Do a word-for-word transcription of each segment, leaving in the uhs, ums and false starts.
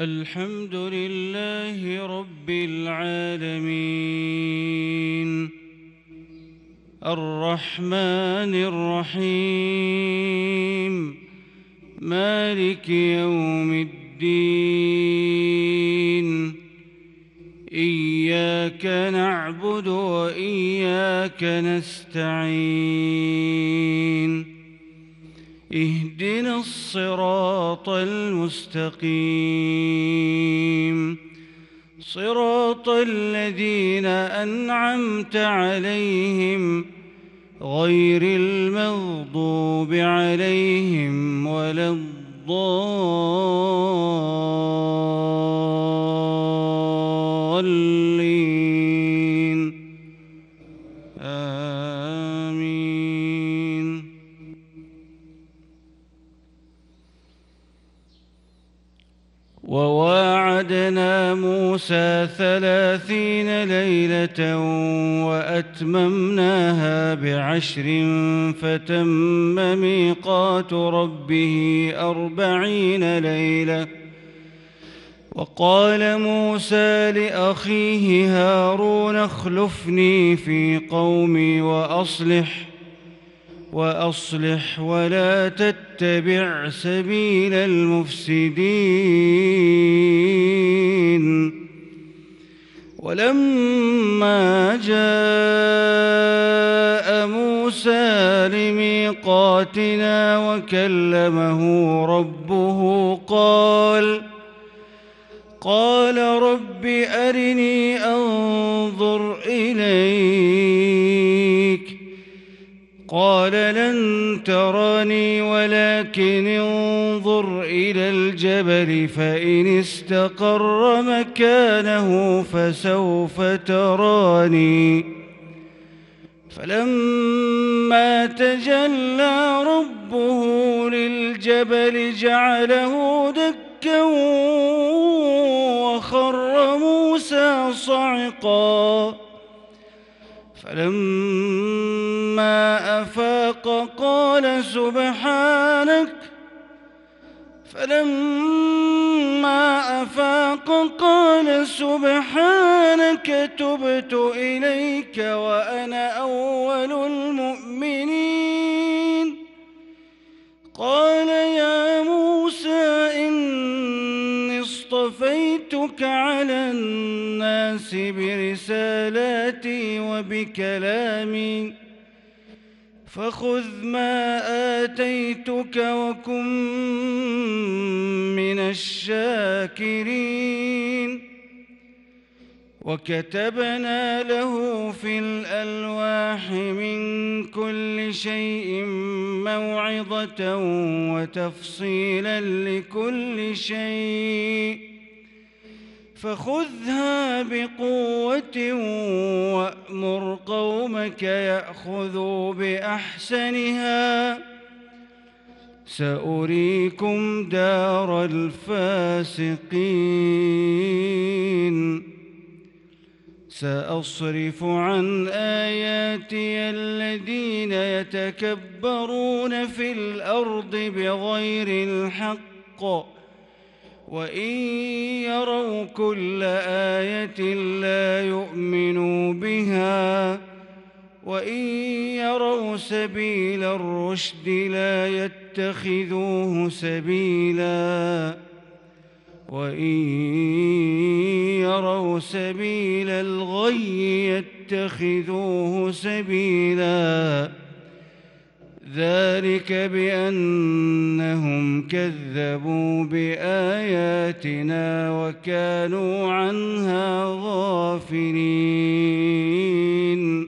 الحمد لله رب العالمين الرحمن الرحيم مالك يوم الدين إياك نعبد وإياك نستعين اهدنا الصراط المستقيم صراط الذين أنعمت عليهم غير المغضوب عليهم ولا الضالين آمين. وواعدنا موسى ثلاثين ليلة وأتممناها بعشر فتم ميقات ربه أربعين ليلة. وقال موسى لأخيه هارون اخلفني في قومي وأصلح وأصلح ولا تتبع سبيل المفسدين. ولما جاء موسى لميقاتنا وكلمه ربه قال قال رب أرني أنظر إليك قال لن تراني ولكن انظر إلى الجبل فإن استقر مكانه فسوف تراني. فلما تجلى ربه للجبل جعله دكا وخر موسى صعقا. فلما أفاق قال سبحانك فلما أفاق قال سبحانك تبت إليك وأنا أول المؤمنين. قال يا موسى إني اصطفيتك على الناس برسالاتي وبكلامي فخذ ما آتيتك وكن من الشاكرين. وكتبنا له في الألواح من كل شيء موعظة وتفصيلا لكل شيء فخذها بقوة وأمر قومك يأخذوا بأحسنها سأريكم دار الفاسقين. سأصرف عن آياتي الذين يتكبرون في الأرض بغير الحق وإن يروا كل آية لا يؤمنوا بها وإن يروا سبيل الرشد لا يتخذوه سبيلا وإن يروا سبيل الغي يتخذوه سبيلا. ذلك بأنهم كذبوا بآياتنا وكانوا عنها غافلين.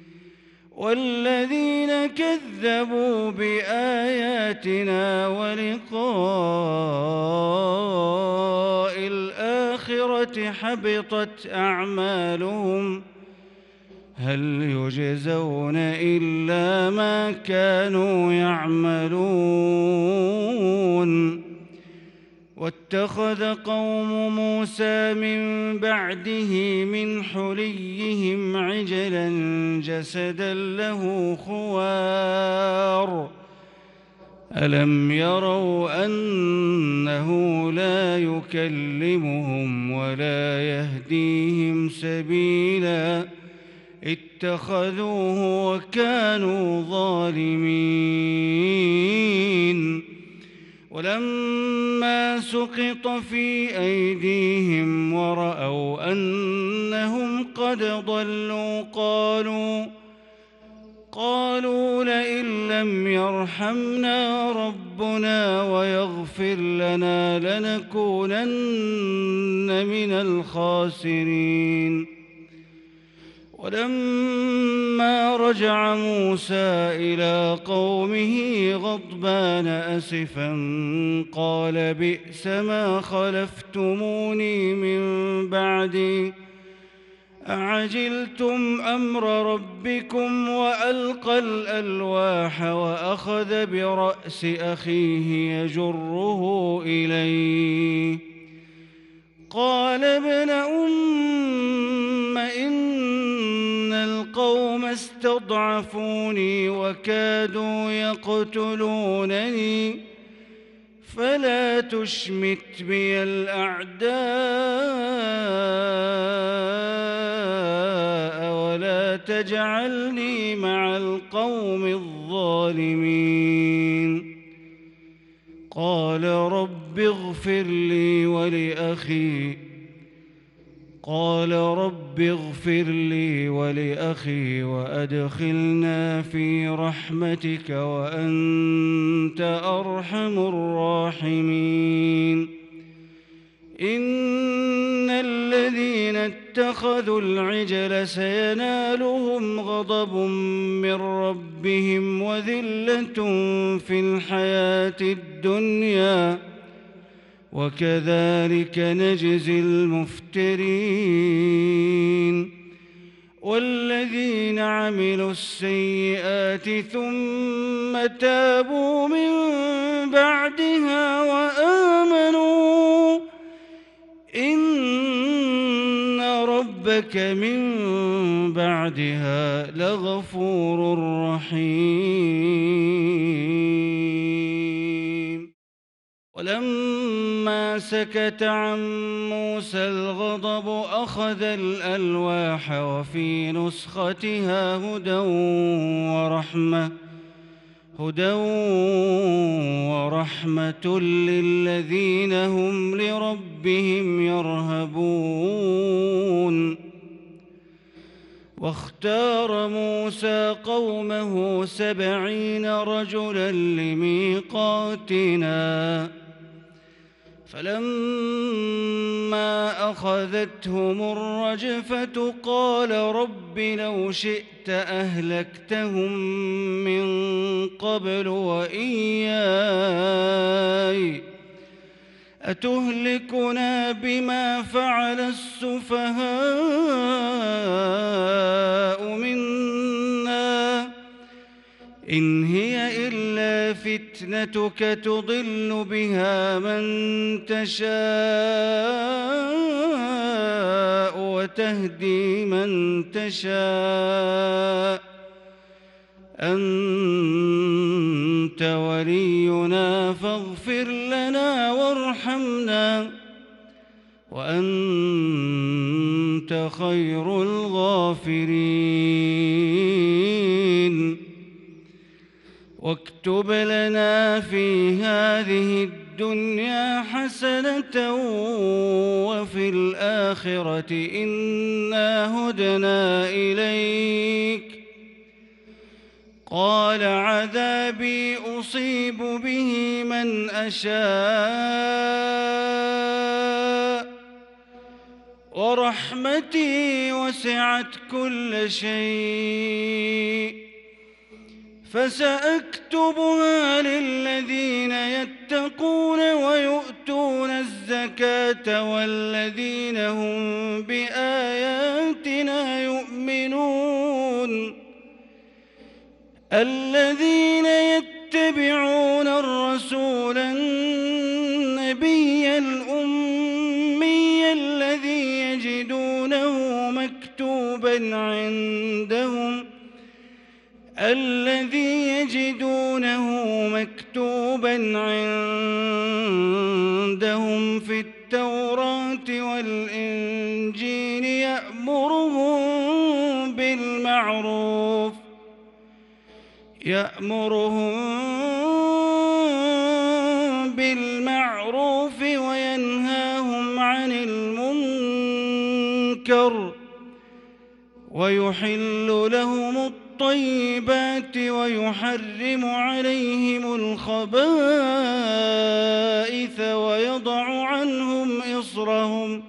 والذين كذبوا بآياتنا ولقاء الآخرة حبطت أعمالهم هل يجزون إلا ما كانوا يعملون. واتخذ قوم موسى من بعده من حليهم عجلا جسدا له خوار ألم يروا أنه لا يكلمهم ولا يهديهم سبيلا اتخذوه وكانوا ظالمين ولما سقط في أيديهم ورأوا أنهم قد ضلوا قالوا قالوا لئن لم يرحمنا ربنا ويغفر لنا لنكونن من الخاسرين ولما رجع موسى إلى قومه غضبان أسفا قال بئس ما خلفتموني من بعدي أعجلتم أمر ربكم وألقى الألواح وأخذ برأس أخيه يجره إليه قال ابن أم إن القوم استضعفوني وكادوا يقتلونني فلا تشمت بي الأعداء ولا تجعلني مع القوم الظالمين قال رب اغفر لي ولأخي قال رب اغفر لي ولأخي وأدخلنا في رحمتك وأنت أرحم الراحمين إن الذين اتخذوا العجل سينالهم غضب من ربهم وذلة في الحياة الدنيا وكذلك نجزي المفترين والذين عملوا السيئات ثم تابوا من بعدها وآمنوا إن ربك من بعدها لغفور رحيم ولما سكت عن موسى الغضب أخذ الألواح وفي نسختها هدى ورحمة هدى ورحمة للذين هم لربهم يرهبون واختار موسى قومه سبعين رجلا لميقاتنا فلما أخذتهم الرجفة قال رب لو شئت أهلكتهم من قبل وإياي أتهلكنا بما فعل السفهاء منا إن هي إلا فتنتك تضل بها من تشاء وتهدي من تشاء أنت ولينا فاغفر لنا وارحمنا وأنت خير الغافرين واكتب لنا في هذه الدنيا حسنة وفي الآخرة إنا هدنا إليك قال عذابي أصيب به من أشاء ورحمتي وسعت كل شيء فسأكتبها للذين يتقون ويؤتون الزكاة والذين هم بآياتنا يؤمنون الذين يتبعون الرسول النبي الأمي الذي يجدونه مكتوبا عندهم الذي يجدونه مكتوبا من عندهم في التوراة والإنجيل يأمرهم بالمعروف يأمرهم بالمعروف وينهاهم عن المنكر ويحل لهم الطيبات ويحرم عليهم الخبائث ويضع عنهم إصرهم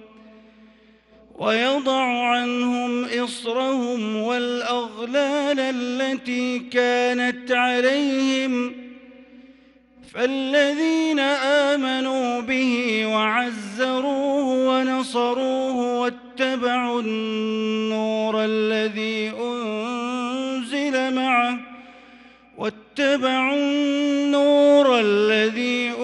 ويضع عنهم إصرهم والأغلال التي كانت عليهم فالذين آمنوا به وعزروه ونصروه واتبعوا النور الذي أنزل معه واتبعوا النور الذي